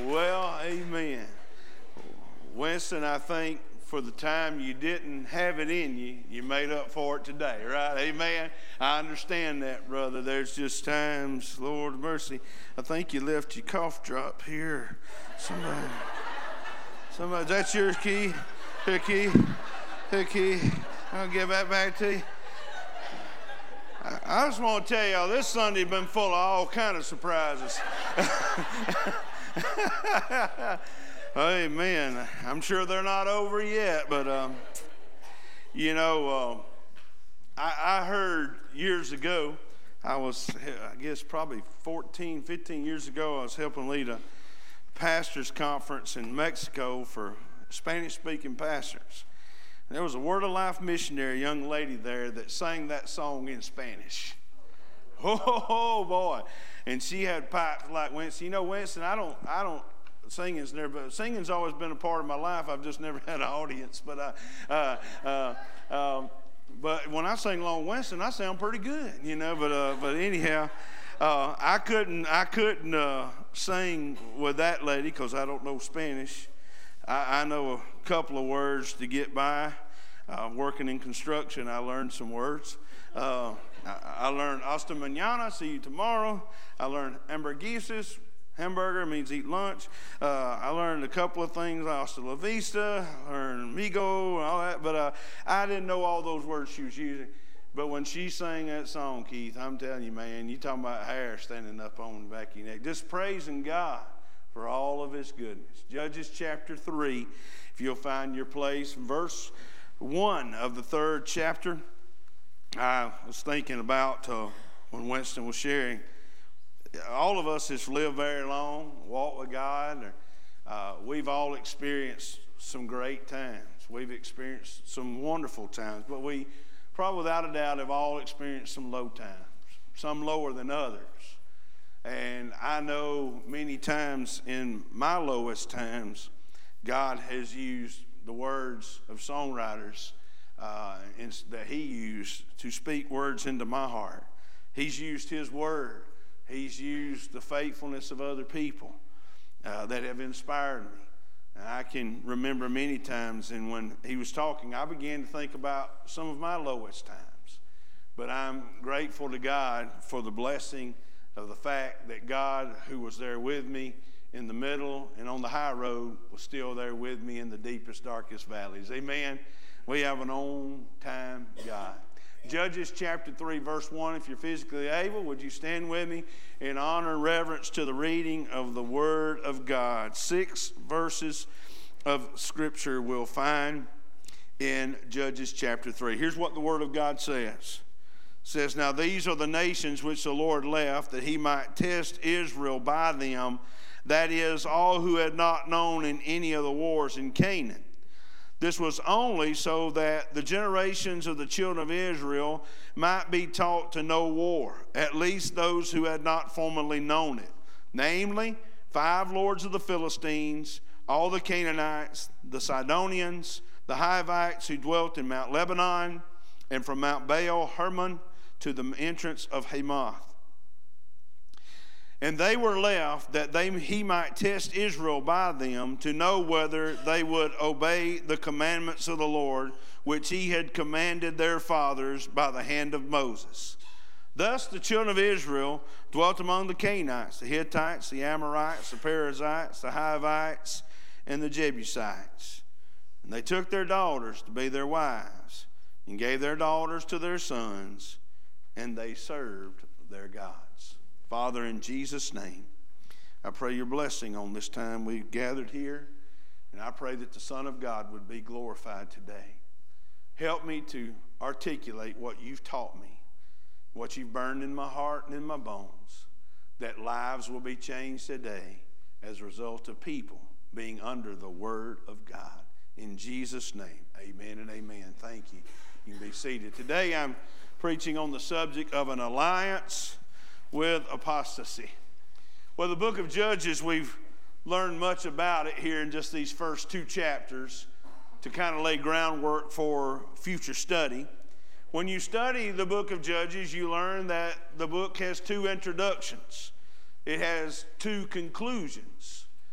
Well, amen. Winston, I think for the time you didn't have it in you, you made up for it today, right? Amen. I understand that, brother. There's just times, Lord mercy, I think you left your cough drop here. Somebody, that's yours, Key? Here, Key. I'll give that back to you. I just want to tell y'all, this Sunday's been full of all kind of surprises. Amen. I'm sure they're not over yet, but I heard years ago, I guess probably 14, 15 years ago, I was helping lead a pastors conference in Mexico for Spanish-speaking pastors. And there was a Word of Life missionary, young lady there, that sang that song in Spanish. Oh boy! And she had pipes like Winston. You know, Winston, I don't. Singing's always been a part of my life. I've just never had an audience. But when I sing along Winston, I sound pretty good, you know. But anyhow, I couldn't sing with that lady because I don't know Spanish. I know a couple of words to get by. Working in construction, I learned some words. I learned hasta mañana, see you tomorrow. I learned hamburguesas. Hamburger means eat lunch. I learned a couple of things, hasta la vista, I learned amigo and all that, but I didn't know all those words she was using. But when she sang that song, Keith, I'm telling you, man, you talking about hair standing up on the back of your neck. Just praising God for all of his goodness. Judges chapter 3, if you'll find your place, verse 1 of the 3rd chapter. I was thinking about when Winston was sharing, all of us has lived very long, walked with God. We've all experienced some great times. We've experienced some wonderful times, but we probably without a doubt have all experienced some low times, some lower than others. And I know many times in my lowest times, God has used the words of songwriters that he used to speak words into my heart. He's used his word. He's used the faithfulness of other people that have inspired me. And I can remember many times, and when he was talking, I began to think about some of my lowest times. But I'm grateful to God for the blessing of the fact that God, who was there with me in the middle and on the high road, was still there with me in the deepest, darkest valleys. Amen. We have an on-time God. Judges chapter 3, verse 1, if you're physically able, would you stand with me in honor and reverence to the reading of the Word of God. 6 verses of Scripture we'll find in Judges chapter 3. Here's what the Word of God says. It says, "Now these are the nations which the Lord left, that he might test Israel by them, that is, all who had not known in any of the wars in Canaan. This was only so that the generations of the children of Israel might be taught to know war, at least those who had not formerly known it, namely 5 lords of the Philistines, all the Canaanites, the Sidonians, the Hivites who dwelt in Mount Lebanon, and from Mount Baal Hermon to the entrance of Hamath. And they were left that he might test Israel by them to know whether they would obey the commandments of the Lord, which he had commanded their fathers by the hand of Moses. Thus the children of Israel dwelt among the Canaanites, the Hittites, the Amorites, the Perizzites, the Hivites, and the Jebusites. And they took their daughters to be their wives, and gave their daughters to their sons, and they served their gods." Father, in Jesus' name, I pray your blessing on this time we've gathered here, and I pray that the Son of God would be glorified today. Help me to articulate what you've taught me, what you've burned in my heart and in my bones, that lives will be changed today as a result of people being under the Word of God. In Jesus' name, amen and amen. Thank you. You can be seated. Today I'm preaching on the subject of an alliance with apostasy. Well, the book of Judges, we've learned much about it here in just these first 2 chapters to kind of lay groundwork for future study. When you study the book of Judges, you learn that the book has 2 introductions. It has 2 conclusions.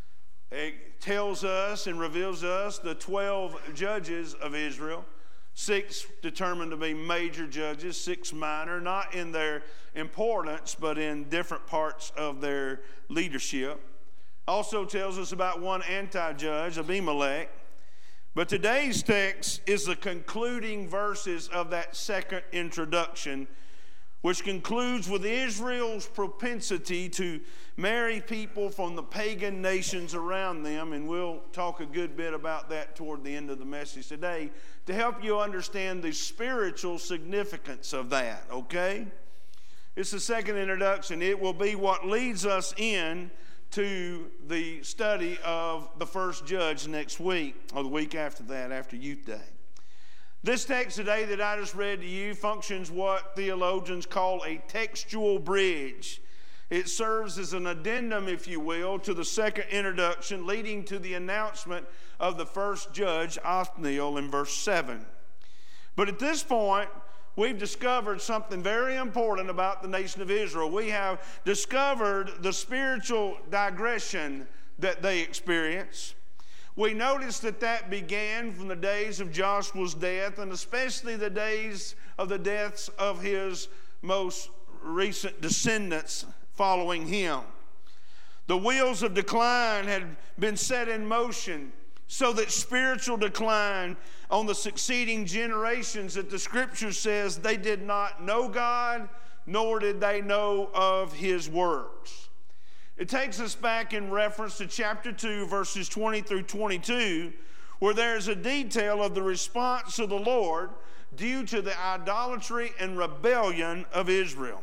It tells us and reveals us the 12 judges of Israel. 6 determined to be major judges, 6 minor, not in their importance, but in different parts of their leadership. Also tells us about 1 anti-judge, Abimelech. But today's text is the concluding verses of that second introduction, which concludes with Israel's propensity to marry people from the pagan nations around them, and we'll talk a good bit about that toward the end of the message today to help you understand the spiritual significance of that, okay? It's the second introduction. It will be what leads us in to the study of the first judge next week, or the week after that, after Youth Day. This text today that I just read to you functions what theologians call a textual bridge. It serves as an addendum, if you will, to the second introduction, leading to the announcement of the first judge, Othniel, in verse 7. But at this point, we've discovered something very important about the nation of Israel. We have discovered the spiritual digression that they experience. We notice that began from the days of Joshua's death, and especially the days of the deaths of his most recent descendants following him. The wheels of decline had been set in motion so that spiritual decline on the succeeding generations, that the scripture says they did not know God, nor did they know of his works. It takes us back in reference to chapter 2, verses 20 through 22, where there's a detail of the response of the Lord due to the idolatry and rebellion of Israel.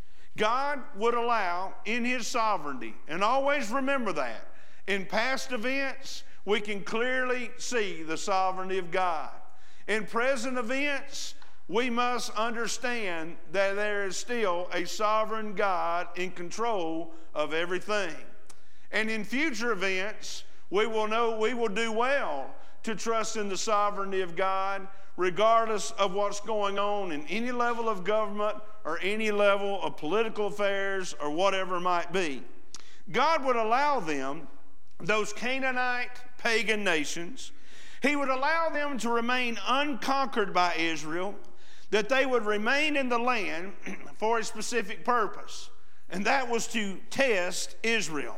God would allow in his sovereignty, and always remember that, in past events, we can clearly see the sovereignty of God. In present events, we must understand that there is still a sovereign God in control of everything. And in future events, we will do well to trust in the sovereignty of God, regardless of what's going on in any level of government or any level of political affairs or whatever it might be. God would allow them, those Canaanite pagan nations, he would allow them to remain unconquered by Israel, that they would remain in the land for a specific purpose, and that was to test Israel.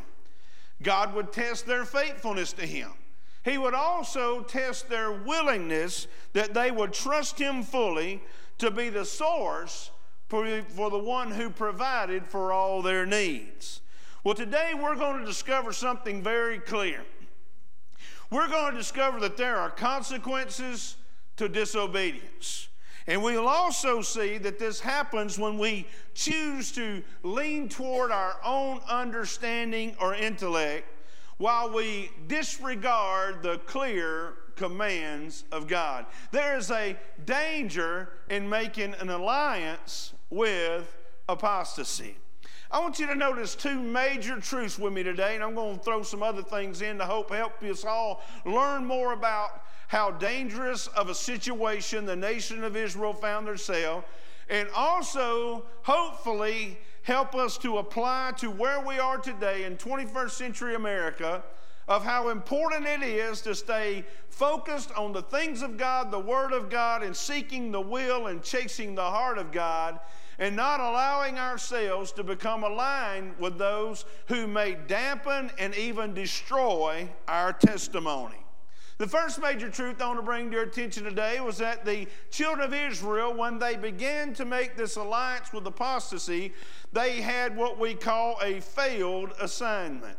God would test their faithfulness to him. He would also test their willingness that they would trust him fully to be the source for the one who provided for all their needs. Well, today we're going to discover something very clear. We're going to discover that there are consequences to disobedience. And we'll also see that this happens when we choose to lean toward our own understanding or intellect while we disregard the clear commands of God. There is a danger in making an alliance with apostasy. I want you to notice 2 major truths with me today, and I'm going to throw some other things in to help us all learn more about how dangerous of a situation the nation of Israel found themselves, and also, hopefully, help us to apply to where we are today in 21st century America, of how important it is to stay focused on the things of God, the Word of God, and seeking the will and chasing the heart of God, and not allowing ourselves to become aligned with those who may dampen and even destroy our testimony. The first major truth I want to bring to your attention today was that the children of Israel, when they began to make this alliance with apostasy, they had what we call a failed assignment.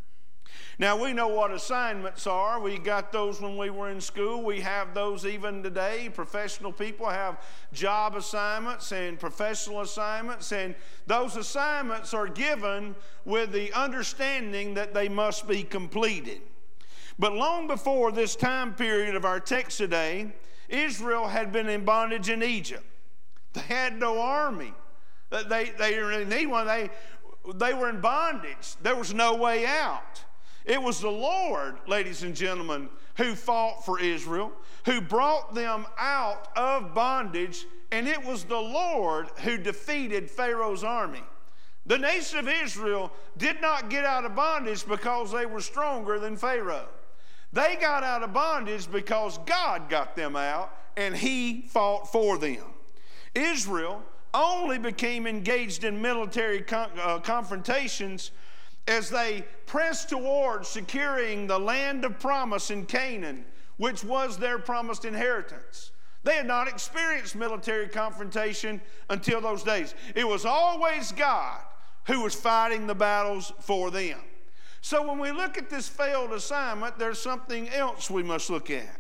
Now, we know what assignments are. We got those when we were in school. We have those even today. Professional people have job assignments and professional assignments, and those assignments are given with the understanding that they must be completed. But long before this time period of our text today, Israel had been in bondage in Egypt. They had no army. They didn't need one. They were in bondage. There was no way out. It was the Lord, ladies and gentlemen, who fought for Israel, who brought them out of bondage, and it was the Lord who defeated Pharaoh's army. The nation of Israel did not get out of bondage because they were stronger than Pharaoh. They got out of bondage because God got them out and he fought for them. Israel only became engaged in military confrontations as they pressed towards securing the land of promise in Canaan, which was their promised inheritance. They had not experienced military confrontation until those days. It was always God who was fighting the battles for them. So when we look at this failed assignment, there's something else we must look at.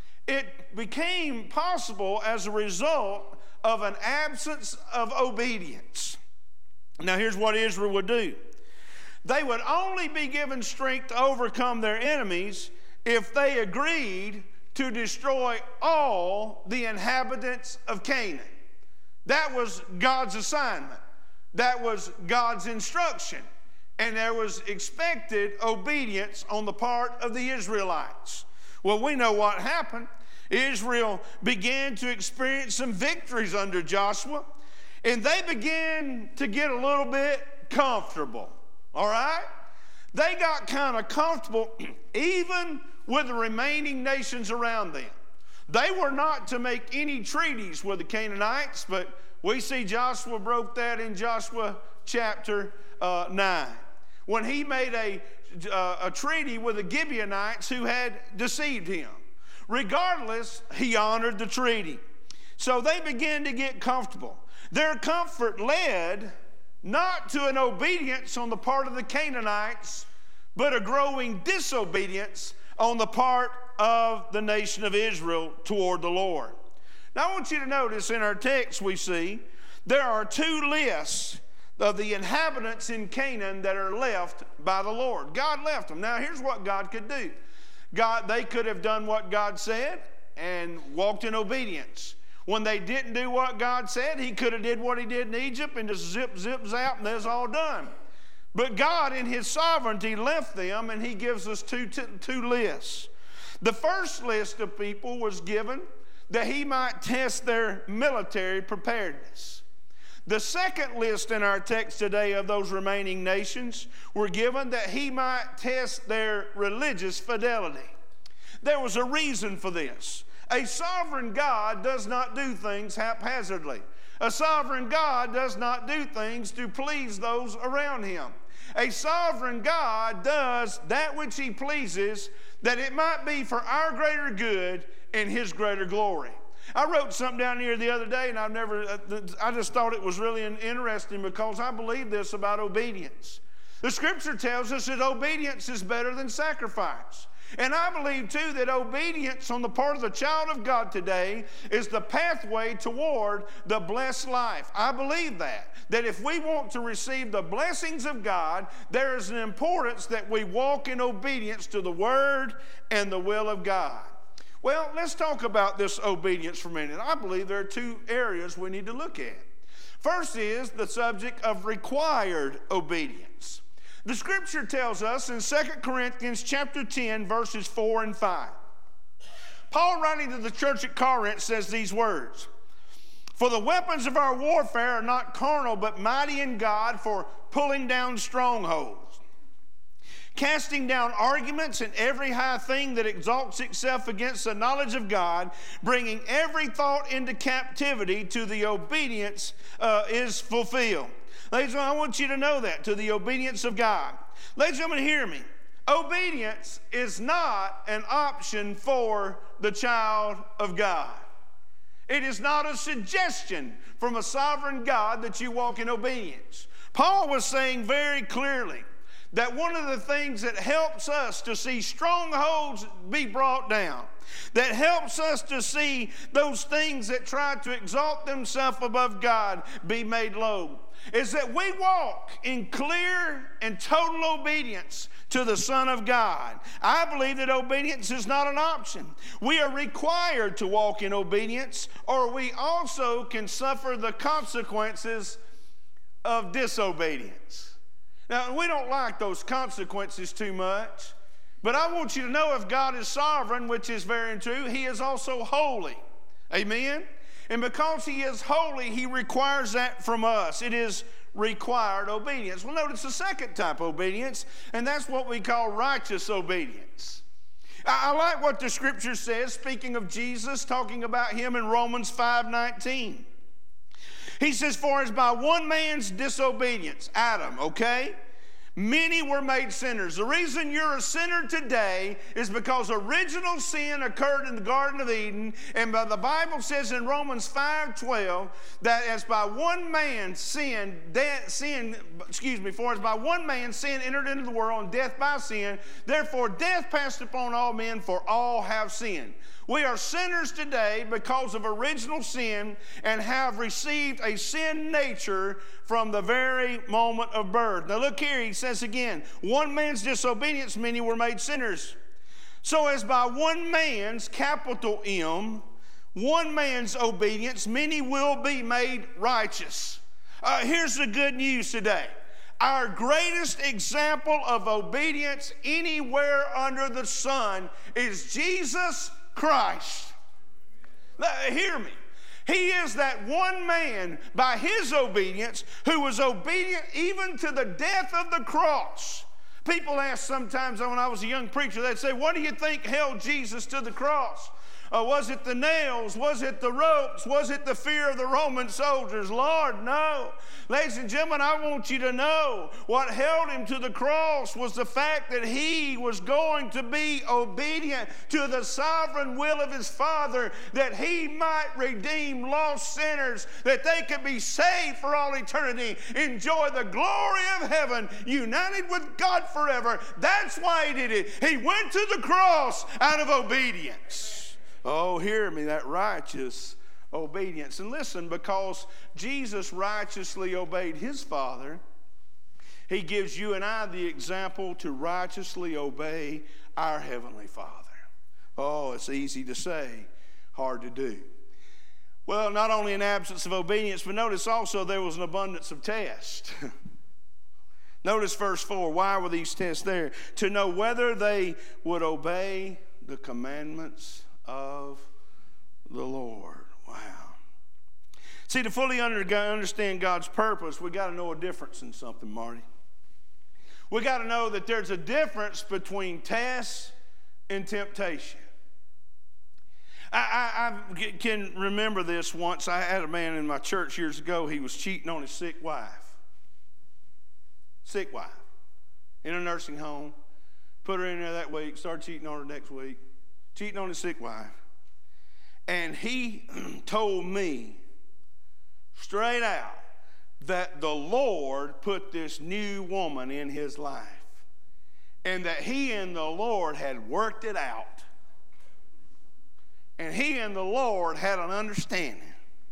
It became possible as a result of an absence of obedience. Now here's what Israel would do. They would only be given strength to overcome their enemies if they agreed to destroy all the inhabitants of Canaan. That was God's assignment. That was God's instruction. And there was expected obedience on the part of the Israelites. Well, we know what happened. Israel began to experience some victories under Joshua, and they began to get a little bit comfortable, all right? They got kind of comfortable even with the remaining nations around them. They were not to make any treaties with the Canaanites, but we see Joshua broke that in Joshua chapter 9. When he made a treaty with the Gibeonites who had deceived him. Regardless, he honored the treaty. So they began to get comfortable. Their comfort led not to an obedience on the part of the Canaanites, but a growing disobedience on the part of the nation of Israel toward the Lord. Now I want you to notice in our text we see there are two lists of the inhabitants in Canaan that are left by the Lord. God left them. Now here's what God could do. They could have done what God said and walked in obedience. When they didn't do what God said, he could have did what he did in Egypt and just zip, zap, and that's all done. But God in his sovereignty left them, and he gives us two lists. The first list of people was given that he might test their military preparedness. The second list in our text today of those remaining nations were given that he might test their religious fidelity. There was a reason for this. A sovereign God does not do things haphazardly. A sovereign God does not do things to please those around him. A sovereign God does that which he pleases, that it might be for our greater good and his greater glory. I wrote something down here the other day, and I just thought it was really interesting because I believe this about obedience. The scripture tells us that obedience is better than sacrifice. And I believe, too, that obedience on the part of the child of God today is the pathway toward the blessed life. I believe that if we want to receive the blessings of God, there is an importance that we walk in obedience to the word and the will of God. Well, let's talk about this obedience for a minute. I believe there are two areas we need to look at. First is the subject of required obedience. The scripture tells us in 2 Corinthians chapter 10, verses 4 and 5. Paul, writing to the church at Corinth, says these words, "For the weapons of our warfare are not carnal, but mighty in God for pulling down strongholds, casting down arguments and every high thing that exalts itself against the knowledge of God, bringing every thought into captivity to the obedience is fulfilled." Ladies and gentlemen, I want you to know that, to the obedience of God. Ladies and gentlemen, hear me. Obedience is not an option for the child of God. It is not a suggestion from a sovereign God that you walk in obedience. Paul was saying very clearly that one of the things that helps us to see strongholds be brought down, that helps us to see those things that try to exalt themselves above God be made low, is that we walk in clear and total obedience to the Son of God. I believe that obedience is not an option. We are required to walk in obedience, or we also can suffer the consequences of disobedience. Now, we don't like those consequences too much, but I want you to know if God is sovereign, which is very true, he is also holy. Amen? And because he is holy, he requires that from us. It is required obedience. Well, notice the second type of obedience, and that's what we call righteous obedience. I like what the scripture says, speaking of Jesus, talking about him in Romans 5:19. He says, for as by one man's disobedience, Adam, okay, many were made sinners. The reason you're a sinner today is because original sin occurred in the Garden of Eden. And the Bible says in Romans 5:12 that as by one man for as by one man sin entered into the world, and death by sin, therefore death passed upon all men, for all have sinned. We are sinners today because of original sin and have received a sin nature from the very moment of birth. Now look here, he says again, one man's disobedience, many were made sinners. So as by one man's, capital M, one man's obedience, many will be made righteous. Here's the good news today. Our greatest example of obedience anywhere under the sun is Jesus Christ. Hear me. He is that one man by his obedience who was obedient even to the death of the cross. People ask sometimes when I was a young preacher, they'd say, what do you think held Jesus to the cross? Was it the nails? Was it the ropes? Was it the fear of the Roman soldiers? Lord, no. Ladies and gentlemen, I want you to know what held him to the cross was the fact that he was going to be obedient to the sovereign will of his Father, that he might redeem lost sinners, that they could be saved for all eternity, enjoy the glory of heaven, united with God forever. That's why he did it. He went to the cross out of obedience. Oh, hear me, that righteous obedience. And listen, because Jesus righteously obeyed his Father, he gives you and I the example to righteously obey our Heavenly Father. Oh, it's easy to say, hard to do. Well, not only an absence of obedience, but notice also there was an abundance of tests. Notice verse 4. Why were these tests there? To know whether they would obey the commandments of the Lord. Wow. See, to fully understand God's purpose, we got to know a difference in something, Marty. We got to know that there's a difference between tests and temptation. I can remember this once. I had a man in my church years ago. He was cheating on his sick wife. Sick wife. In a nursing home. Put her in there that week. Started cheating on her next week. Cheating on his sick wife. And he told me straight out that the Lord put this new woman in his life. And that he and the Lord had worked it out. And he and the Lord had an understanding.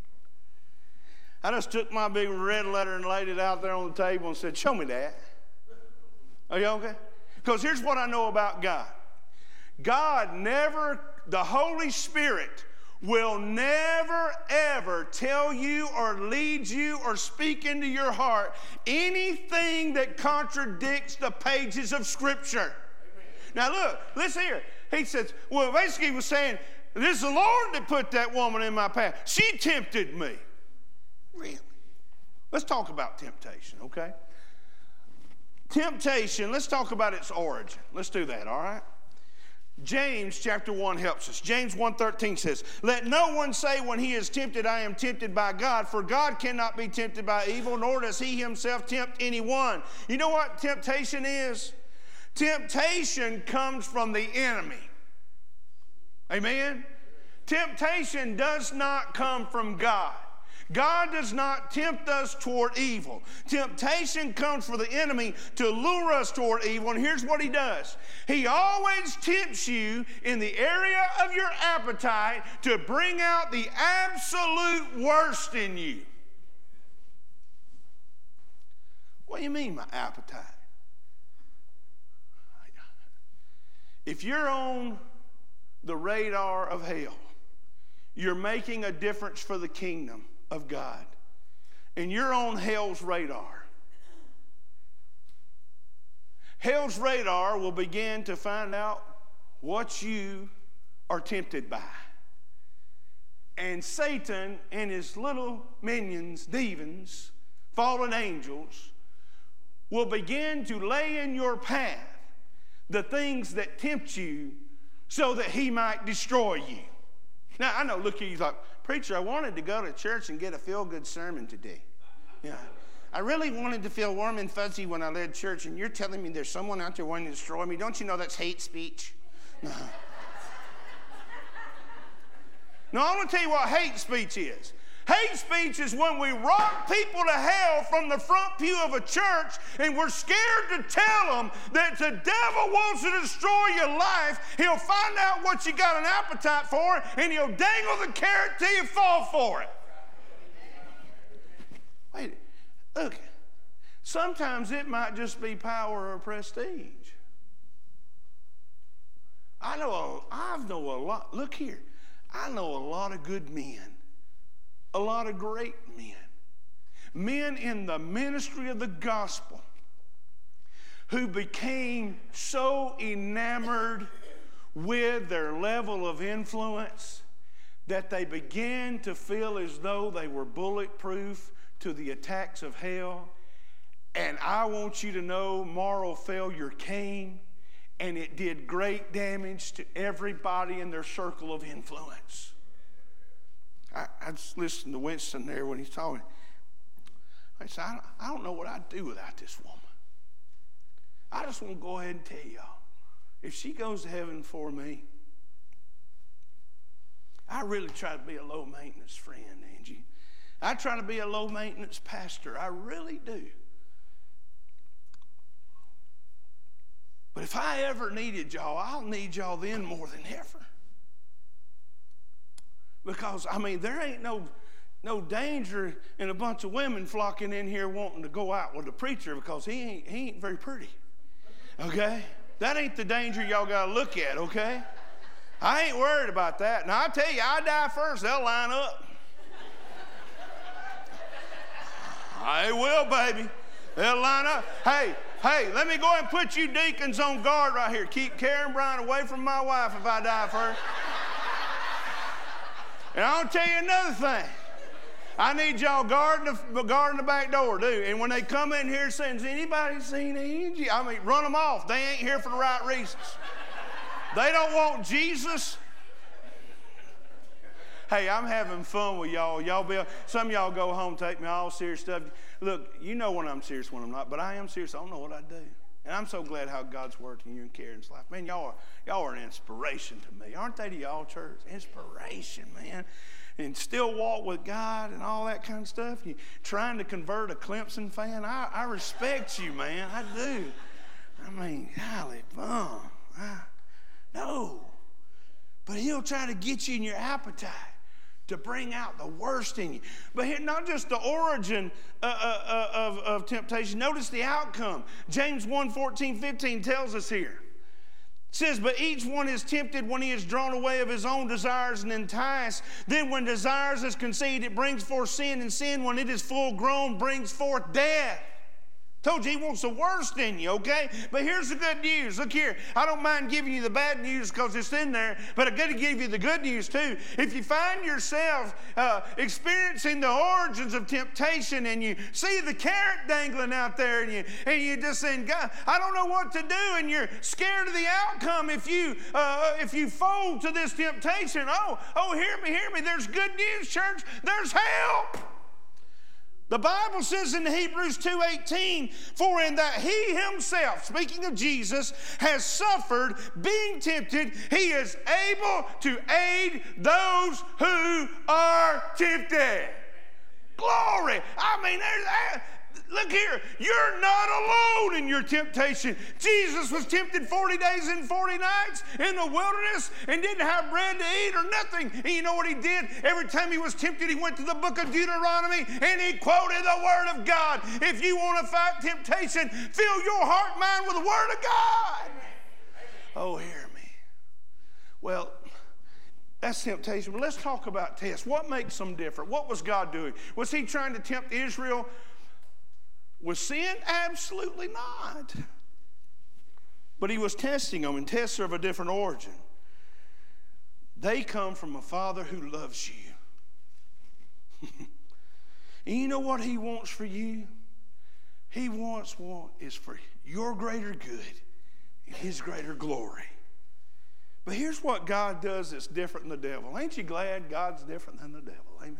I just took my big red letter and laid it out there on the table and said, show me that. Are you okay? Because here's what I know about God. God never, the Holy Spirit will never, ever tell you or lead you or speak into your heart anything that contradicts the pages of Scripture. Amen. Now look, listen here. He says, well, basically he was saying, this is the Lord that put that woman in my path. She tempted me. Really? Let's talk about temptation, okay? Temptation, let's talk about its origin. Let's do that, all right? James chapter 1 helps us. James 1:13 says, let no one say when he is tempted, I am tempted by God, for God cannot be tempted by evil, nor does he himself tempt anyone. You know what temptation is? Temptation comes from the enemy. Amen? Temptation does not come from God. God does not tempt us toward evil. Temptation comes from the enemy to lure us toward evil, and here's what he does. He always tempts you in the area of your appetite to bring out the absolute worst in you. What do you mean, my appetite? If you're on the radar of hell, you're making a difference for the kingdom of God, and you're on hell's radar. Hell's radar will begin to find out what you are tempted by. And Satan and his little minions, demons, fallen angels, will begin to lay in your path the things that tempt you so that he might destroy you. Now, I know, look here, he's like, preacher, I wanted to go to church and get a feel-good sermon today. Yeah. I really wanted to feel warm and fuzzy when I led church, and you're telling me there's someone out there wanting to destroy me. Don't you know that's hate speech? No. No, I want to tell you what hate speech is. Hate speech is when we rock people to hell from the front pew of a church and we're scared to tell them that the devil wants to destroy your life. He'll find out what you got an appetite for and he'll dangle the carrot till you fall for it. Wait, look, sometimes it might just be power or prestige. I know a lot. Look here, I know a lot of good men. A lot of great men in the ministry of the gospel who became so enamored with their level of influence that they began to feel as though they were bulletproof to the attacks of hell. And I want you to know moral failure came and it did great damage to everybody in their circle of influence. I just listened to Winston there when he's talking. I said, I don't know what I'd do without this woman. I just want to go ahead and tell y'all, if she goes to heaven for me, I really try to be a low-maintenance friend, Angie. I try to be a low-maintenance pastor. I really do. But if I ever needed y'all, I'll need y'all then more than ever. Because, I mean, there ain't no danger in a bunch of women flocking in here wanting to go out with the preacher because he ain't very pretty, okay? That ain't the danger y'all got to look at, okay? I ain't worried about that. Now, I tell you, I die first, they'll line up. I will, baby. They'll line up. Hey, let me go ahead and put you deacons on guard right here. Keep Karen Bryan away from my wife if I die first. And I'll tell you another thing. I need y'all guarding the back door, too. And when they come in here saying, has anybody seen Angie? I mean, run them off. They ain't here for the right reasons. They don't want Jesus. Hey, I'm having fun with y'all. Some of y'all go home, take me all serious stuff. Look, you know when I'm serious, when I'm not, but I am serious. I don't know what I do. And I'm so glad how God's working in you and Karen's life. Man, y'all are an inspiration to me. Aren't they to y'all, church? Inspiration, man. And still walk with God and all that kind of stuff. You trying to convert a Clemson fan. I respect you, man. I do. I mean, golly, bum. No. But he'll try to get you in your appetite to bring out the worst in you. But here, not just the origin of temptation. Notice the outcome. James 1:14-15 tells us here. It says, but each one is tempted when he is drawn away of his own desires and enticed. Then when desires is conceived, it brings forth sin. And sin, when it is full grown, brings forth death. Told you he wants the worst in you, okay? But here's the good news. Look here. I don't mind giving you the bad news because it's in there, but I'm going to give you the good news too. If you find yourself experiencing the origins of temptation and you see the carrot dangling out there and you just saying, God, I don't know what to do, and you're scared of the outcome if you fold to this temptation. Oh, hear me. There's good news, church. There's help. The Bible says in Hebrews 2:18, for in that he himself, speaking of Jesus, has suffered being tempted, he is able to aid those who are tempted. Glory. I mean, look here, you're not alone in your temptation. Jesus was tempted 40 days and 40 nights in the wilderness and didn't have bread to eat or nothing. And you know what he did? Every time he was tempted, he went to the book of Deuteronomy and he quoted the Word of God. If you want to fight temptation, fill your heart and mind with the Word of God. Oh, hear me. Well, that's temptation. But let's talk about tests. What makes them different? What was God doing? Was he trying to tempt Israel with sin? Absolutely not. But he was testing them, and tests are of a different origin. They come from a Father who loves you. And you know what he wants for you? He wants what is for your greater good and his greater glory. But here's what God does that's different than the devil. Ain't you glad God's different than the devil? Amen.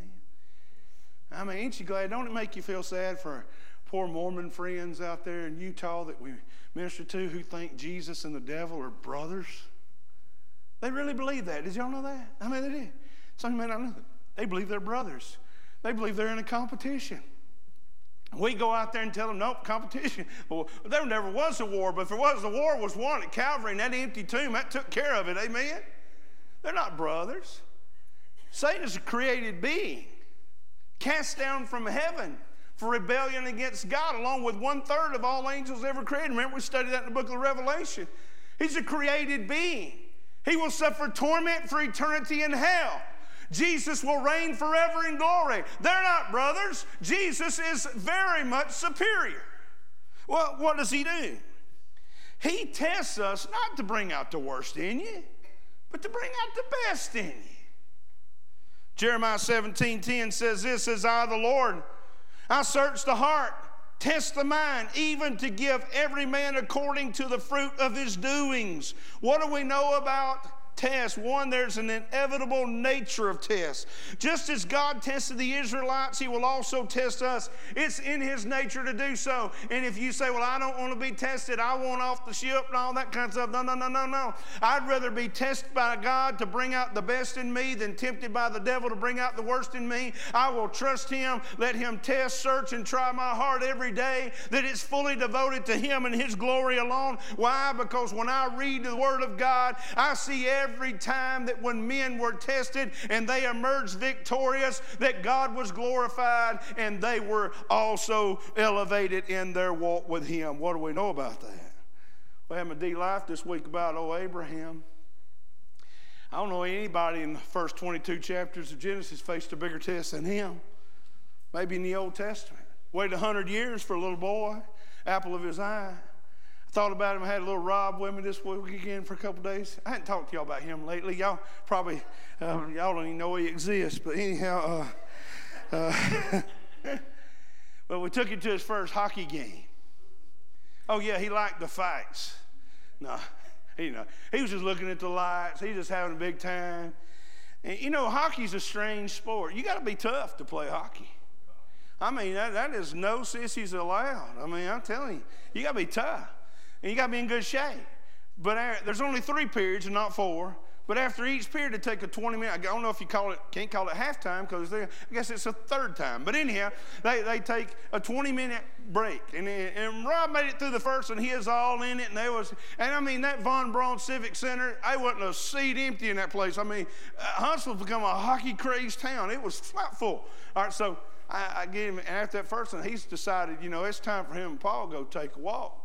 I mean, ain't you glad? Don't it make you feel sad for poor Mormon friends out there in Utah that we minister to who think Jesus and the devil are brothers? They really believe that. Did y'all know that? I mean, they did. Some may not know that. They believe they're brothers. They believe they're in a competition. We go out there and tell them, nope, competition. Well, there never was a war, but if there was, the war was won at Calvary, and that empty tomb, that took care of it, amen? They're not brothers. Satan is a created being, cast down from heaven for rebellion against God, along with 1/3 of all angels ever created. Remember, we studied that in the book of Revelation. He's a created being. He will suffer torment for eternity in hell. Jesus will reign forever in glory. They're not brothers. Jesus is very much superior. Well, what does he do? He tests us not to bring out the worst in you, but to bring out the best in you. Jeremiah 17:10 says this, says, I, the Lord, I search the heart, test the mind, even to give every man according to the fruit of his doings. What do we know about tests? One, there's an inevitable nature of tests. Just as God tested the Israelites, he will also test us. It's in his nature to do so. And if you say, well, I don't want to be tested, I want off the ship and all that kind of stuff. No. I'd rather be tested by God to bring out the best in me than tempted by the devil to bring out the worst in me. I will trust him, let him test, search, and try my heart every day, that it's fully devoted to him and his glory alone. Why? Because when I read the word of God, I see every time that when men were tested and they emerged victorious, that God was glorified and they were also elevated in their walk with him. What do we know about that? We had my D Life this week about Abraham. I don't know anybody in the first 22 chapters of Genesis faced a bigger test than him. Maybe in the Old Testament. Waited 100 years for a little boy, apple of his eye. Thought about him. I had a little Rob with me this weekend for a couple days. I hadn't talked to y'all about him lately. Y'all probably, y'all don't even know he exists. But anyhow, but we took him to his first hockey game. Oh, yeah, he liked the fights. No, he was just looking at the lights. He was just having a big time. And, you know, hockey's a strange sport. You got to be tough to play hockey. I mean, that is no sissies allowed. I mean, I'm telling you got to be tough. And you got to be in good shape. But there's only 3 periods and not 4. But after each period, they take a 20-minute, I don't know if you can't call it halftime, because I guess it's a third time. But anyhow, they take a 20-minute break. And Rob made it through the first, and he was all in it. And I mean, that Von Braun Civic Center, I wasn't a seat empty in that place. I mean, Huntsville's become a hockey-crazed town. It was flat full. All right, so I get him, and after that first one, he's decided, it's time for him and Paul to go take a walk.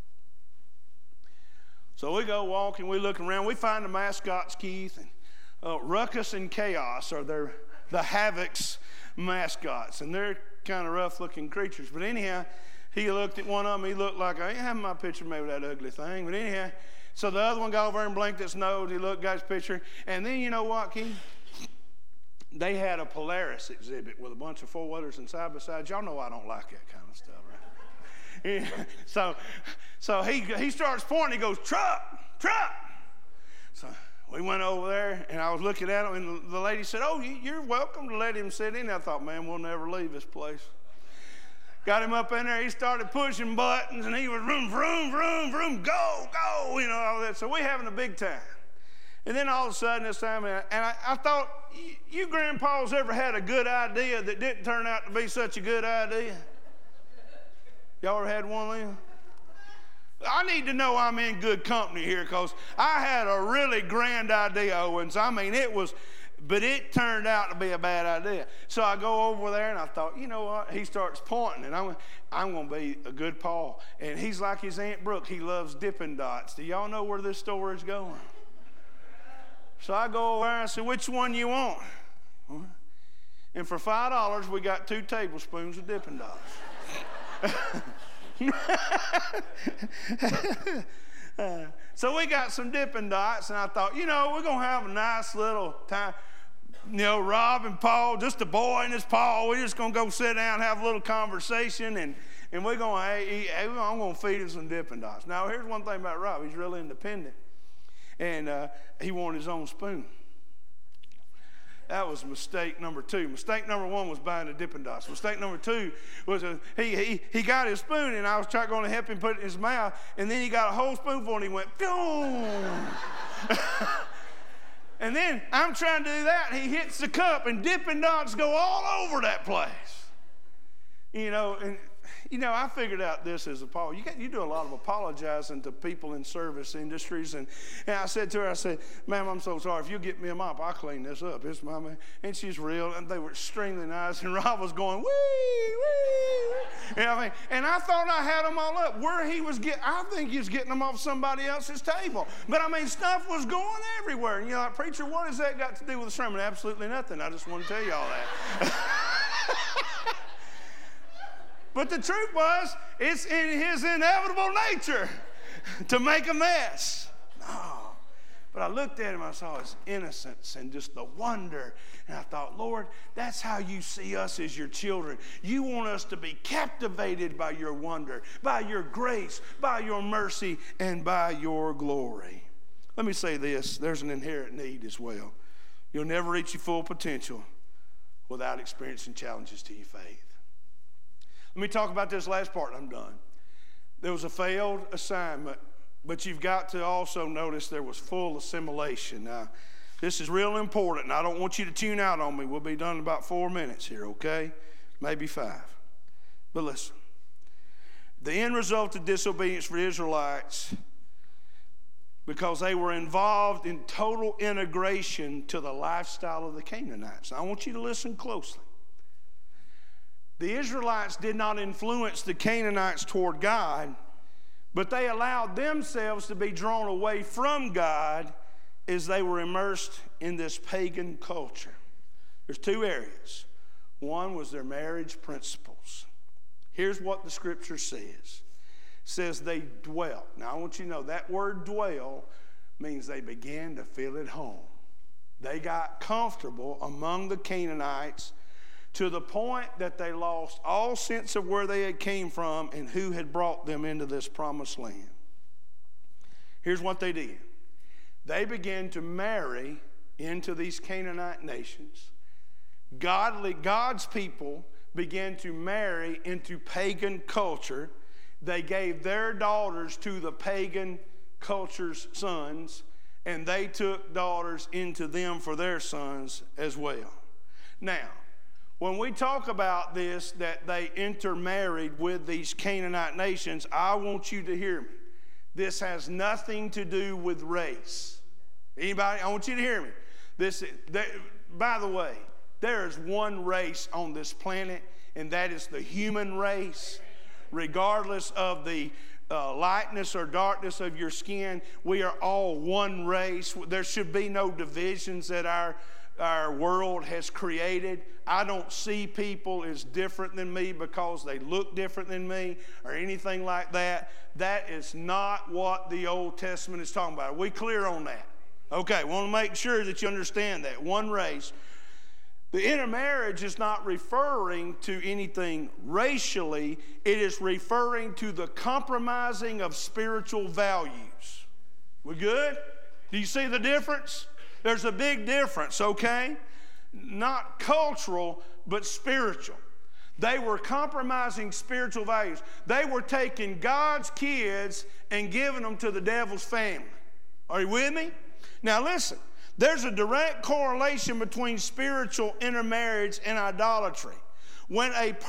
So we go walking, we look around, we find the mascots, Keith, and Ruckus and Chaos are the Havoc's mascots, and they're kind of rough-looking creatures. But anyhow, he looked at one of them, he looked like, I ain't having my picture made with that ugly thing. But anyhow, so the other one got over and blinked his nose, he looked, got his picture, and then you know what, Keith? They had a Polaris exhibit with a bunch of four-wheelers and side-by-sides. Y'all know I don't like that kind of stuff, right? Yeah. So he starts pointing. He goes, truck. So we went over there, and I was looking at him, and the lady said, oh, you're welcome to let him sit in. I thought, man, we'll never leave this place. Got him up in there. He started pushing buttons, and he was vroom, vroom, vroom, vroom, go, all that. So we're having a big time. And then all of a sudden this time, and I thought, you grandpas ever had a good idea that didn't turn out to be such a good idea? Y'all ever had one of them? I need to know I'm in good company here, because I had a really grand idea, Owens. I mean, but it turned out to be a bad idea. So I go over there, and I thought, you know what? He starts pointing, and I'm going to be a good Paul. And he's like his Aunt Brooke. He loves Dippin' Dots. Do y'all know where this story is going? So I go over there, and I said, which one you want? And for $5, we got 2 tablespoons of Dippin' Dots. So we got some Dippin' Dots, and I thought, we're going to have a nice little time. Rob and Paul, just a boy and his Paul, we're just going to go sit down and have a little conversation, and we're going, hey, I'm going to feed him some Dippin' Dots. Now, here's one thing about Rob. He's really independent, and he wanted his own spoon. That was mistake number 2. Mistake number 1 was buying the Dippin' Dots. Mistake number 2 was he got his spoon, and I was going to help him put it in his mouth, and then he got a whole spoonful, and he went, boom. And then I'm trying to do that, and he hits the cup, and Dippin' Dots go all over that place. I figured out this as a Paul. You do a lot of apologizing to people in service industries. And I said to her, ma'am, I'm so sorry. If you get me a mop, I'll clean this up. It's my man. And she's real. And they were extremely nice. And Rob was going, wee, wee. And I thought I had them all up. Where he was I think he was getting them off somebody else's table. But stuff was going everywhere. And you're like, preacher, what has that got to do with the sermon? Absolutely nothing. I just want to tell you all that. But the truth was, it's in his inevitable nature to make a mess. No. But I looked at him, I saw his innocence and just the wonder. And I thought, Lord, that's how you see us as your children. You want us to be captivated by your wonder, by your grace, by your mercy, and by your glory. Let me say this. There's an inherent need as well. You'll never reach your full potential without experiencing challenges to your faith. Let me talk about this last part and I'm done. There was a failed assignment, but you've got to also notice there was full assimilation. Now, this is real important, and I don't want you to tune out on me. We'll be done in about 4 minutes here, okay? Maybe 5. But listen, the end result of disobedience for the Israelites, because they were involved in total integration to the lifestyle of the Canaanites. Now, I want you to listen closely. The Israelites did not influence the Canaanites toward God, but they allowed themselves to be drawn away from God as they were immersed in this pagan culture. There's 2 areas. One was their marriage principles. Here's what the scripture says. It says they dwelt. Now I want you to know that word dwell means they began to feel at home. They got comfortable among the Canaanites to the point that they lost all sense of where they had came from and who had brought them into this promised land. Here's what they did. They began to marry into these Canaanite nations. God's people began to marry into pagan culture. They gave their daughters to the pagan culture's sons, and they took daughters into them for their sons as well. Now, when we talk about this, that they intermarried with these Canaanite nations, I want you to hear me. This has nothing to do with race. Anybody? I want you to hear me. By the way, there is one race on this planet, and that is the human race. Regardless of the lightness or darkness of your skin, we are all one race. There should be no divisions that our world has created. I don't see people as different than me because they look different than me or anything like that. That is not what the Old Testament is talking about. Are we clear on that? Okay, we want to make sure that you understand that. One race. The intermarriage is not referring to anything racially. It is referring to the compromising of spiritual values. We good? Do you see the difference? There's a big difference, okay? Not cultural, but spiritual. They were compromising spiritual values. They were taking God's kids and giving them to the devil's family. Are you with me? Now listen, there's a direct correlation between spiritual intermarriage and idolatry. When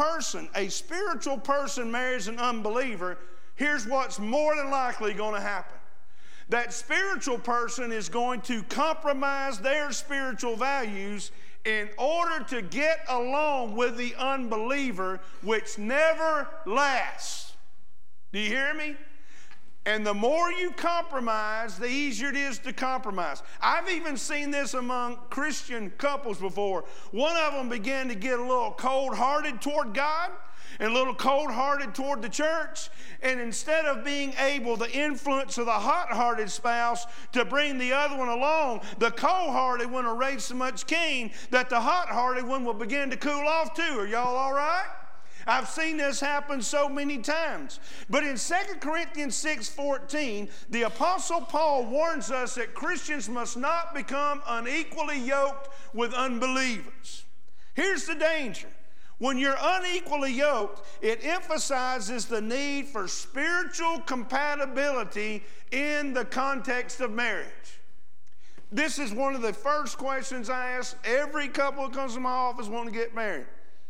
a spiritual person marries an unbeliever, here's what's more than likely going to happen. That spiritual person is going to compromise their spiritual values in order to get along with the unbeliever, which never lasts. Do you hear me? And the more you compromise, the easier it is to compromise. I've even seen this among Christian couples before. One of them began to get a little cold-hearted toward God, and a little cold-hearted toward the church. And instead of being able to influence of the hot-hearted spouse to bring the other one along, the cold-hearted one will raise so much Cain that the hot-hearted one will begin to cool off too. Are y'all all right? I've seen this happen so many times. But in 2 Corinthians 6:14, the Apostle Paul warns us that Christians must not become unequally yoked with unbelievers. Here's the danger. When you're unequally yoked, it emphasizes the need for spiritual compatibility in the context of marriage. This is one of the first questions I ask every couple that comes to my office wanting to get married.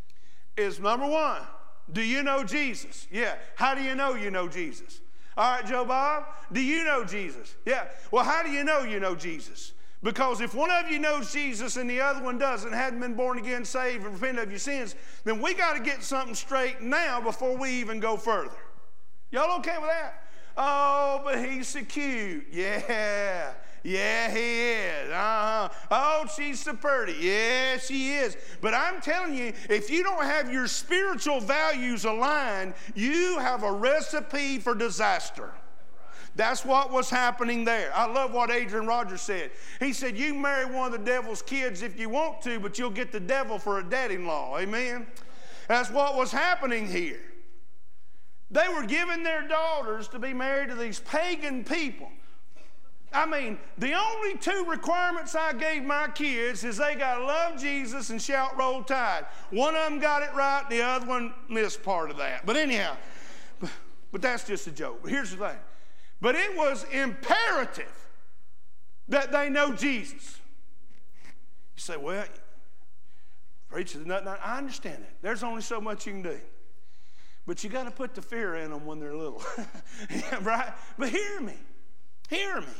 Is number one, do you know Jesus? Yeah. How do you know Jesus? All right, Joe Bob, do you know Jesus? Yeah. Well, how do you know Jesus? Because if one of you knows Jesus and the other one doesn't, hadn't been born again, saved, and repented of your sins, then we got to get something straight now before we even go further. Y'all okay with that? Oh, but he's so cute. Yeah. Yeah, he is. Oh, she's so pretty. Yeah, she is. But I'm telling you, if you don't have your spiritual values aligned, you have a recipe for disaster. That's what was happening there. I love what Adrian Rogers said. He said, you can marry one of the devil's kids if you want to, but you'll get the devil for a dad-in-law. Amen? That's what was happening here. They were giving their daughters to be married to these pagan people. I mean, the only two requirements I gave my kids is they got to love Jesus and shout Roll Tide. One of them got it right, the other one missed part of that. But anyhow, but that's just a joke. But here's the thing. But it was imperative that they know Jesus. You say, well, preacher, I understand that. There's only so much you can do. But you got to put the fear in them when they're little. Yeah, right? But hear me. Hear me.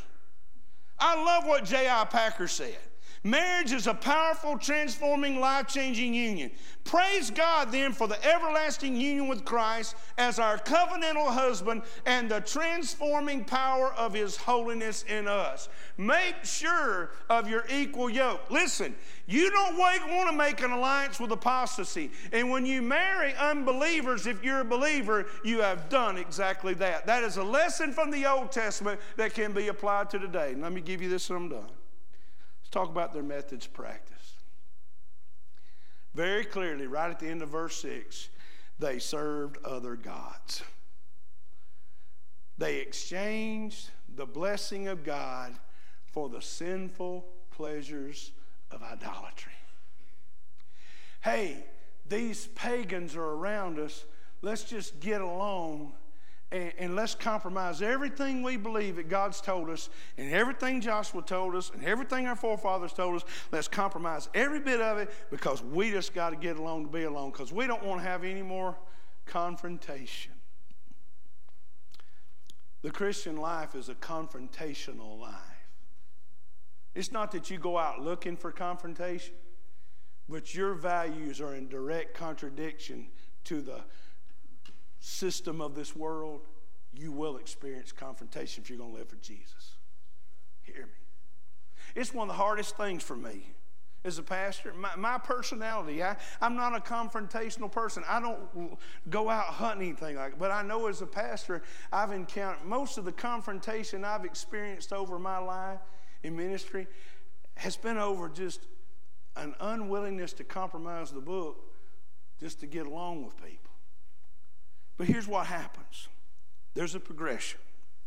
I love what J.I. Packer said. Marriage is a powerful, transforming, life-changing union. Praise God, then, for the everlasting union with Christ as our covenantal husband and the transforming power of his holiness in us. Make sure of your equal yoke. Listen, you don't want to make an alliance with apostasy. And when you marry unbelievers, if you're a believer, you have done exactly that. That is a lesson from the Old Testament that can be applied to today. And let me give you this and I'm done. Let's talk about their methods of practice. Very clearly, right at the end of verse 6, they served other gods. They exchanged the blessing of God for the sinful pleasures of idolatry. Hey, these pagans are around us. Let's just get along and let's compromise everything we believe that God's told us and everything Joshua told us and everything our forefathers told us. Let's compromise every bit of it because we just got to get along to be alone because we don't want to have any more confrontation. The Christian life is a confrontational life. It's not that you go out looking for confrontation, but your values are in direct contradiction to the system of this world. You will experience confrontation if you're going to live for Jesus. Hear me. It's one of the hardest things for me as a pastor. My personality, I'm not a confrontational person. I don't go out hunting anything like that. But I know as a pastor, I've encountered most of the confrontation I've experienced over my life in ministry has been over just an unwillingness to compromise the book just to get along with people. But here's what happens. There's a progression.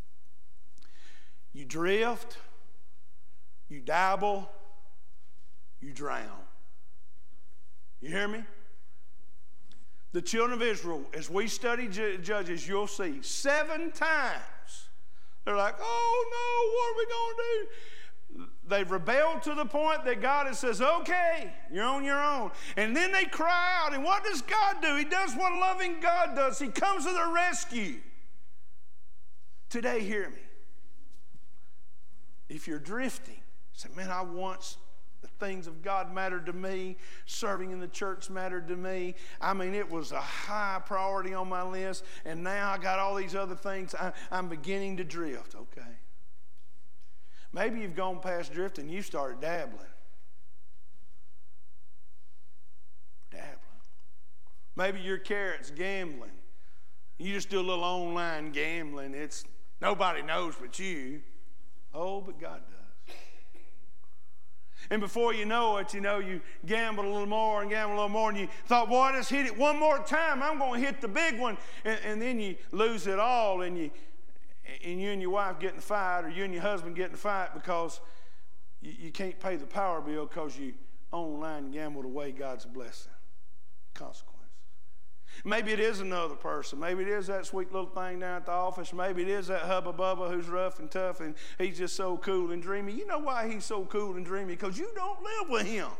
You drift, you dabble, you drown. You hear me? The children of Israel, as we study Judges, you'll see 7 times. They're like, oh no, what are we going to do? They've rebelled to the point that God says, okay, you're on your own. And then they cry out. And what does God do? He does what a loving God does. He comes to their rescue. Today, hear me. If you're drifting, say, man, the things of God mattered to me. Serving in the church mattered to me. I mean, it was a high priority on my list. And now I got all these other things. I'm beginning to drift. Okay. Maybe you've gone past drifting and you started dabbling. Maybe your carrot's gambling. You just do a little online gambling. It's nobody knows but you. Oh, but God does. And before you know it, you gambled a little more and gambled a little more, and you thought, boy, I just hit it one more time. I'm going to hit the big one. And then you lose it all, and you and your wife get in a fight, or you and your husband get in a fight because you can't pay the power bill because you online gambled away God's blessing. Consequences. Maybe it is another person. Maybe it is that sweet little thing down at the office. Maybe it is that hubba bubba who's rough and tough and he's just so cool and dreamy. You know why he's so cool and dreamy? Because you don't live with him.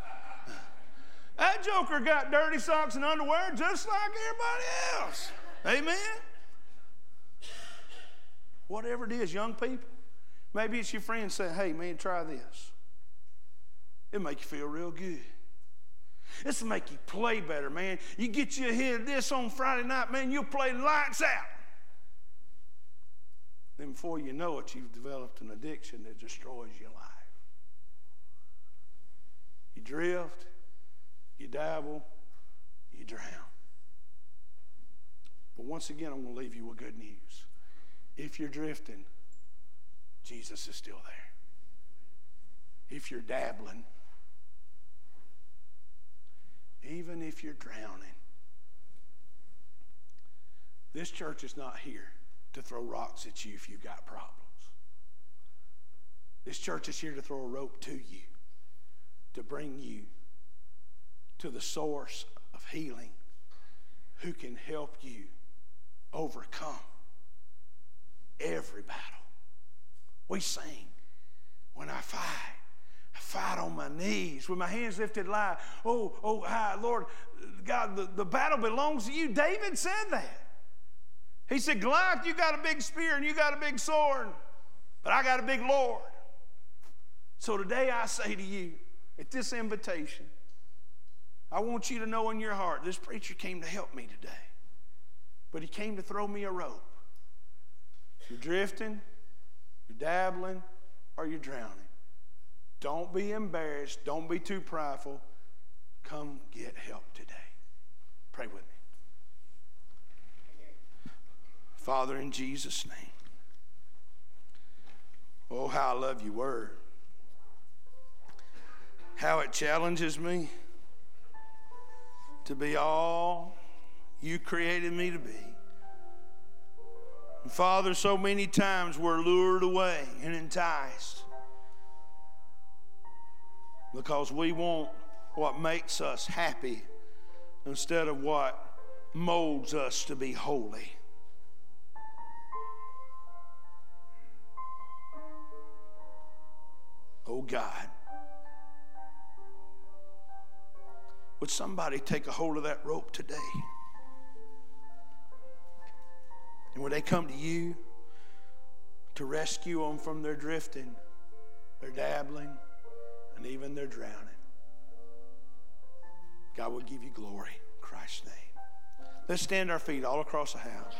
That joker got dirty socks and underwear just like everybody else. Amen? Whatever it is, young people. Maybe it's your friend saying, hey, man, try this. It'll make you feel real good. This will make you play better, man. You get you a hit of this on Friday night, man, you'll play lights out. Then before you know it, you've developed an addiction that destroys your life. You drift, you dabble, you drown. But once again, I'm going to leave you with good news. If you're drifting, Jesus is still there. If you're dabbling, even if you're drowning, this church is not here to throw rocks at you if you've got problems. This church is here to throw a rope to you, to bring you to the source of healing who can help you overcome every battle. We sing, when I fight on my knees with my hands lifted high. Oh, high, Lord God, the battle belongs to you. David said that. He said, Goliath, you got a big spear and you got a big sword, but I got a big Lord. So today I say to you, at this invitation, I want you to know in your heart, this preacher came to help me today, but he came to throw me a rope. If you're drifting, you're dabbling, or you're drowning, don't be embarrassed. Don't be too prideful. Come get help today. Pray with me. Father, in Jesus' name. Oh, how I love your word. How it challenges me to be all you created me to be. And Father, so many times we're lured away and enticed because we want what makes us happy instead of what molds us to be holy. Oh God, would somebody take a hold of that rope today? And would they come to you to rescue them from their drifting, their dabbling, and even their drowning? God will give you glory in Christ's name. Let's stand our feet all across the house.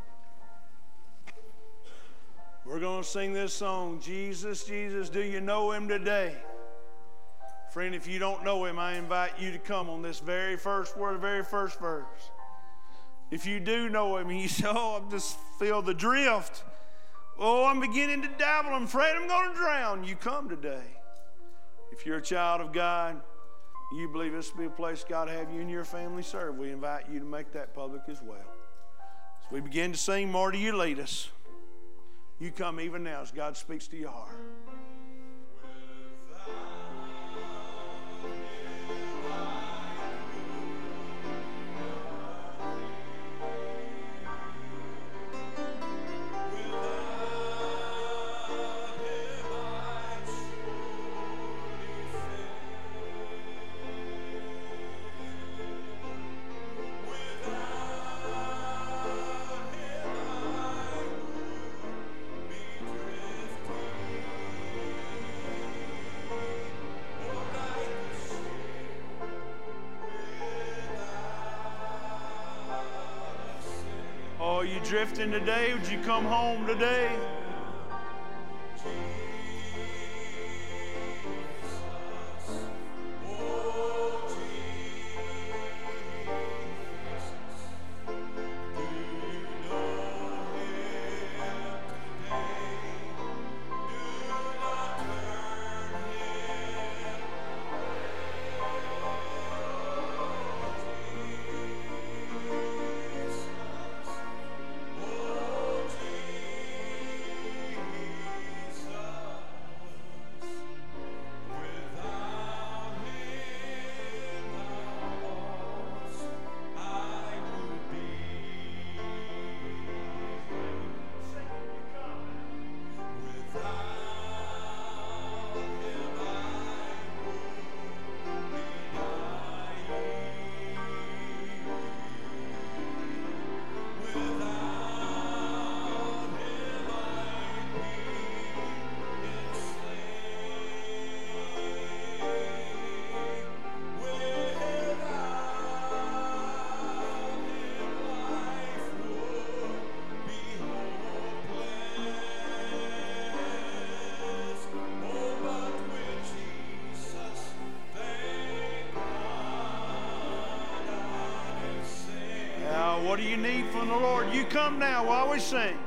We're going to sing this song, Jesus, Jesus, do you know him today? Friend, if you don't know him, I invite you to come on this very first word, the very first verse. If you do know him and you say, oh, I just feel the drift. Oh, I'm beginning to dabble. I'm afraid I'm going to drown. You come today. If you're a child of God, you believe this will be a place God have you and your family serve, we invite you to make that public as well. As we begin to sing, more do you lead us. You come even now as God speaks to your heart. You drifting today? Would you come home today? What do you need from the Lord? You come now while we sing.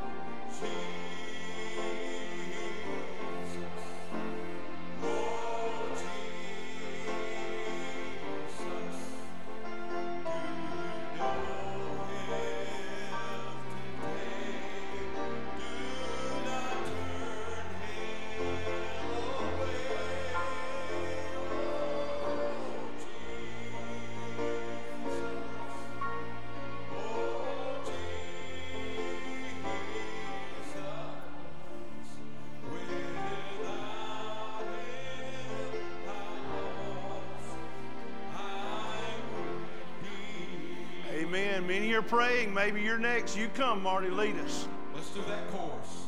Amen. Many are praying. Maybe you're next. You come, Marty. Lead us. Let's do that chorus.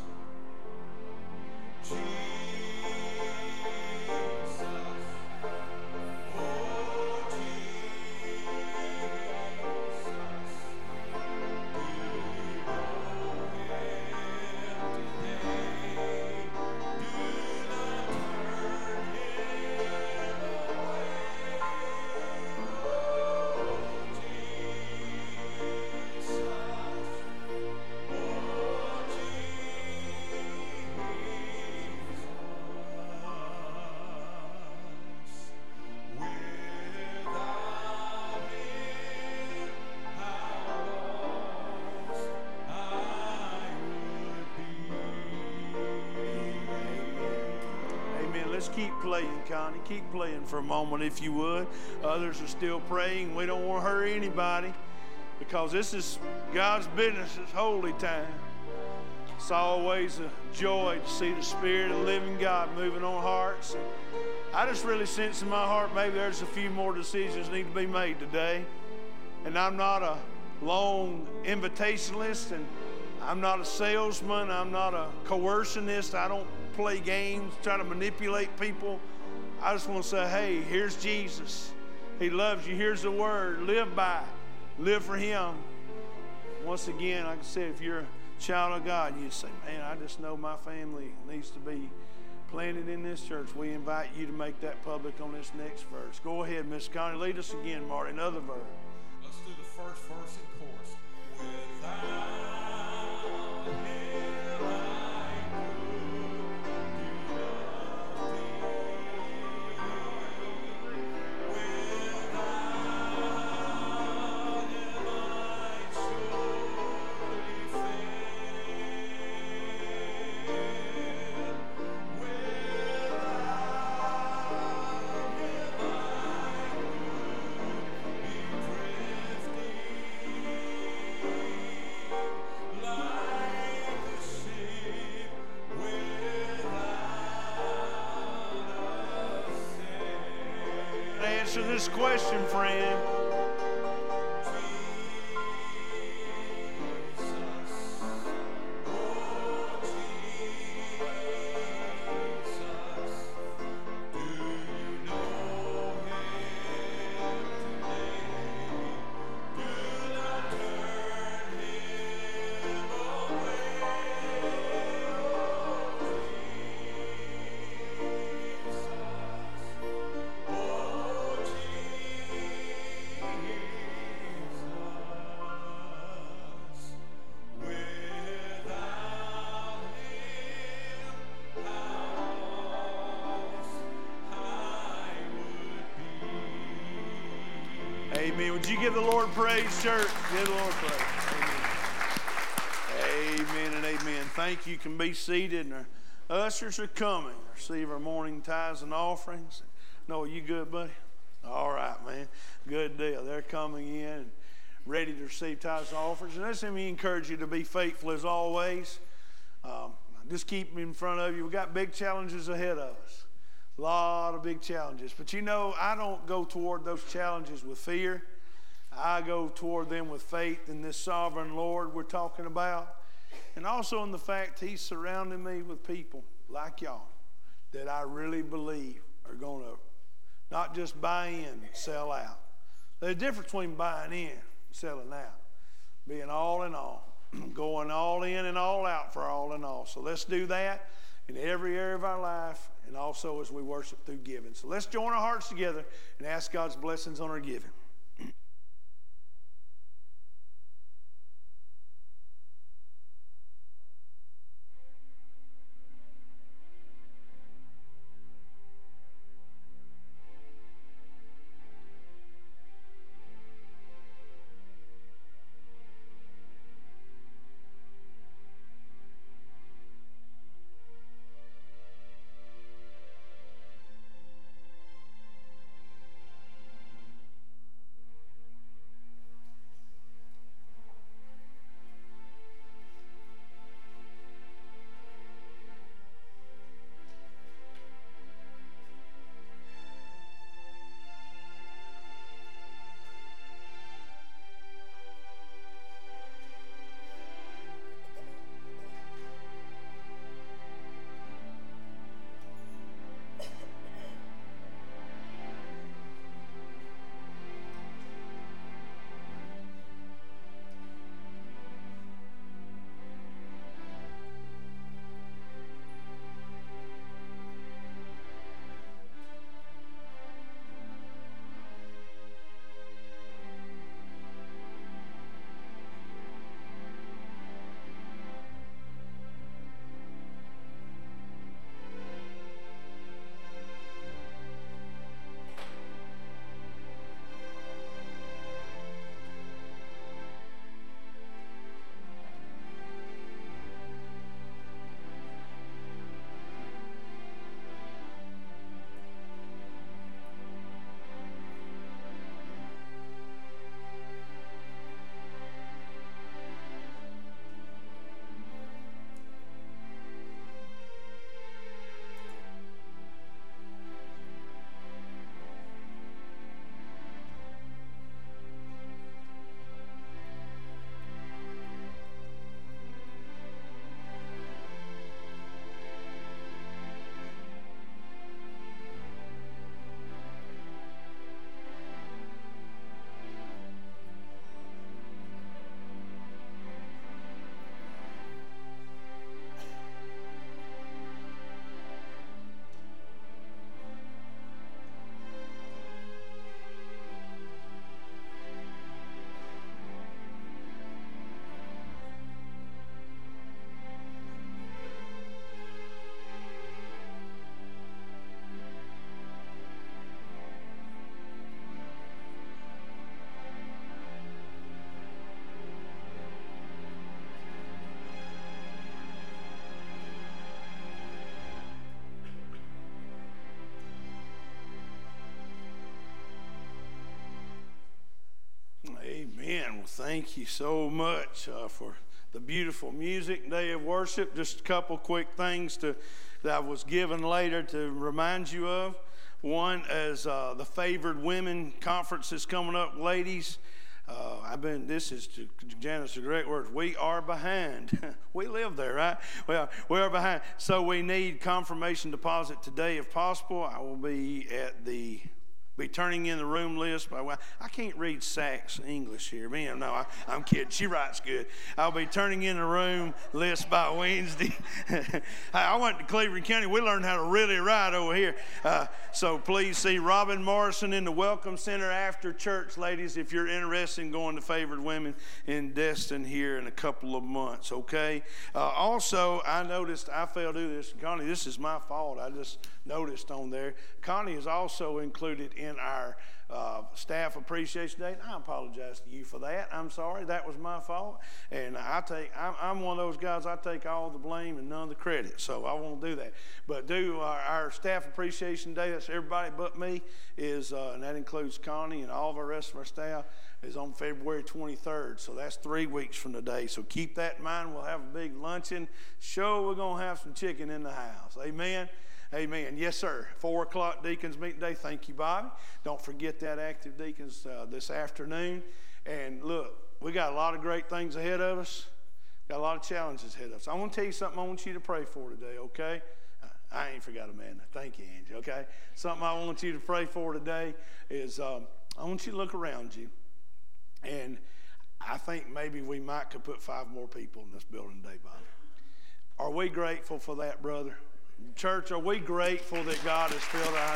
Keep playing, Connie. Keep playing for a moment, if you would. Others are still praying. We don't want to hurry anybody because this is God's business. It's holy time. It's always a joy to see the Spirit of the living God moving on hearts. I just really sense in my heart maybe there's a few more decisions need to be made today. And I'm not a long invitationalist, and I'm not a salesman. I'm not a coercionist. I don't play games, try to manipulate people. I just want to say, hey, here's Jesus. He loves you. Here's the word. Live by it. Live for him. Once again, like I said, if you're a child of God, you say, man, I just know my family needs to be planted in this church. We invite you to make that public on this next verse. Go ahead, Miss Connie. Lead us again, Marty. Another verse. Let's do the first verse and chorus. Without answer this question, friend. Amen. Would you give the Lord praise, church? Give the Lord praise. Amen. Amen and amen. Thank you. You can be seated. And our ushers are coming to receive our morning tithes and offerings. Noah, you good, buddy? All right, man. Good deal. They're coming in and ready to receive tithes and offerings. And let me encourage you to be faithful as always. Just keep them in front of you. We've got big challenges ahead of us. A lot of big challenges. But you know, I don't go toward those challenges with fear. I go toward them with faith in this sovereign Lord we're talking about. And also in the fact he's surrounding me with people like y'all that I really believe are going to not just buy in, sell out. There's a difference between buying in and selling out. Being all in all. Going all in and all out for all in all. So let's do that in every area of our life and also as we worship through giving. So let's join our hearts together and ask God's blessings on our giving. Thank you so much for the beautiful music, day of worship. Just a couple quick things that I was given later to remind you of. One is the Favored Women Conference is coming up, ladies. This is, to Janice, the correct words. We are behind. We live there, right? Well, we are behind. So we need confirmation deposit today if possible. I will be turning in the room list. I can't read Sachs English here. Man, no, I'm kidding. She writes good. I'll be turning in the room list by Wednesday. I went to Cleveland County. We learned how to really write over here. So please see Robin Morrison in the Welcome Center after church, ladies, if you're interested in going to Favored Women in Destin here in a couple of months, okay? Also, I noticed, I failed to do this. Connie, this is my fault. I just noticed on there. Connie is also included in our staff appreciation day. I apologize to you for that. I'm sorry. That was my fault. And I'm one of those guys, I take all the blame and none of the credit. So I won't do that. But our staff appreciation day, that's everybody but me, is, and that includes Connie and all of the rest of our staff, is on February 23rd. So that's 3 weeks from today. So keep that in mind. We'll have a big luncheon. Sure, we're going to have some chicken in the house. Amen. Amen. Yes, sir. 4 o'clock deacons meeting day. Thank you, Bobby. Don't forget that active deacons this afternoon. And look, we got a lot of great things ahead of us. Got a lot of challenges ahead of us. I want to tell you something I want you to pray for today, okay? I ain't forgot Amanda. Thank you, Angie, okay? Something I want you to pray for today is I want you to look around you. And I think maybe we could put 5 more people in this building today, Bobby. Are we grateful for that, brother? Church, are we grateful that God has filled our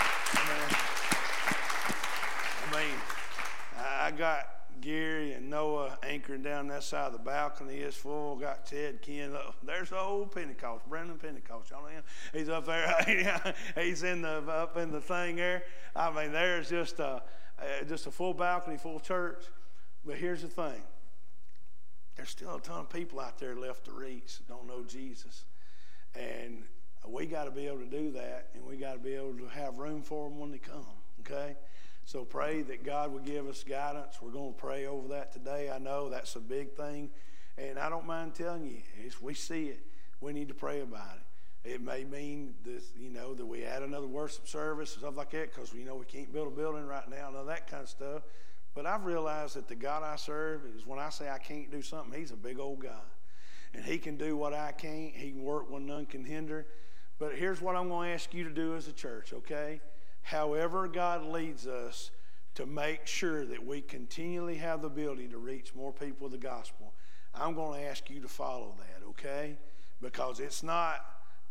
house? I mean, I got Gary and Noah anchoring down that side of the balcony. It's full. Got Ted, Ken. There's the old Pentecost, Brandon Pentecost. Y'all know him? He's up there. He's up in the thing there. I mean, there's just a full balcony, full church. But here's the thing. There's still a ton of people out there left to reach that don't know Jesus. And we got to be able to do that, and we got to be able to have room for them when they come, okay? So pray that God will give us guidance. We're going to pray over that today. I know that's a big thing, and I don't mind telling you, as we see it, we need to pray about it. It may mean this, that we add another worship service and stuff like that because we can't build a building right now and all that kind of stuff. But I've realized that the God I serve is when I say I can't do something, he's a big old God. And he can do what I can't. He can work when none can hinder. But here's what I'm going to ask you to do as a church, okay? However God leads us to make sure that we continually have the ability to reach more people with the gospel, I'm going to ask you to follow that, okay? Because it's not,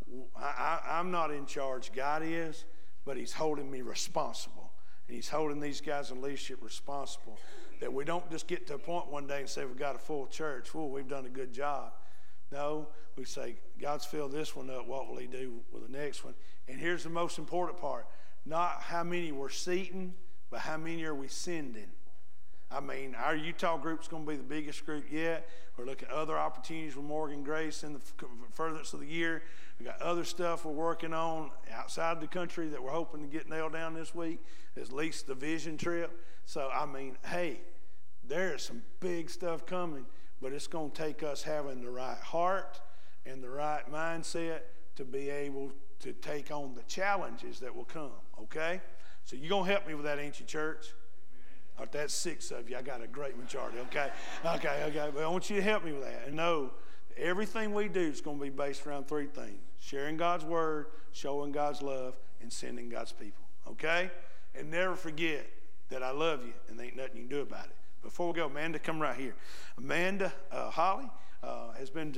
I'm not in charge. God is, but he's holding me responsible. And he's holding these guys in leadership responsible. That we don't just get to a point one day and say we've got a full church. Well, we've done a good job. No, we say, God's filled this one up. What will he do with the next one? And here's the most important part. Not how many we're seating, but how many are we sending? I mean, our Utah group's going to be the biggest group yet. We're looking at other opportunities with Morgan Grace in the furthest of the year. We got other stuff we're working on outside the country that we're hoping to get nailed down this week, at least the vision trip. So, I mean, hey, there is some big stuff coming. But it's going to take us having the right heart and the right mindset to be able to take on the challenges that will come, okay? So you're going to help me with that, ain't you, church? Or that's 6 of you. I got a great majority, okay? Okay. But I want you to help me with that. And know everything we do is going to be based around 3 things. Sharing God's word, showing God's love, and sending God's people, okay? And never forget that I love you and there ain't nothing you can do about it. Before we go, Amanda, come right here. Amanda Holly has been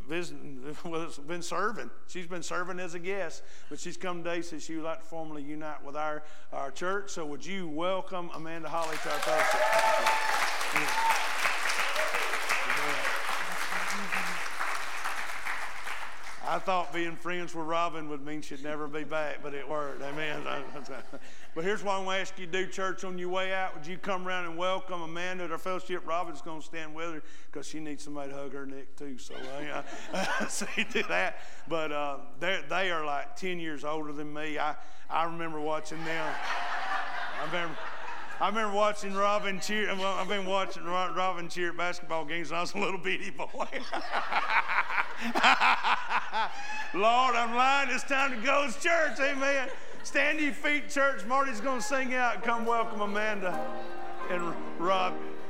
been serving. She's been serving as a guest, but she's come today, says she would like to formally unite with our church. So would you welcome Amanda Holly to our fellowship? I thought being friends with Robin would mean she'd never be back, but it worked. Amen. But here's what I'm going to ask you to do, church. On your way out, would you come around and welcome Amanda at our fellowship? Robin's going to stand with her because she needs somebody to hug her neck too. So so you do that. But they are like 10 years older than me. I remember watching them. I remember watching Robin cheer. Well, I've been watching Robin cheer at basketball games when I was a little bitty boy. Lord, I'm lying. It's time to go to church. Amen. Stand to your feet, church. Marty's going to sing out. Come welcome Amanda and Rob.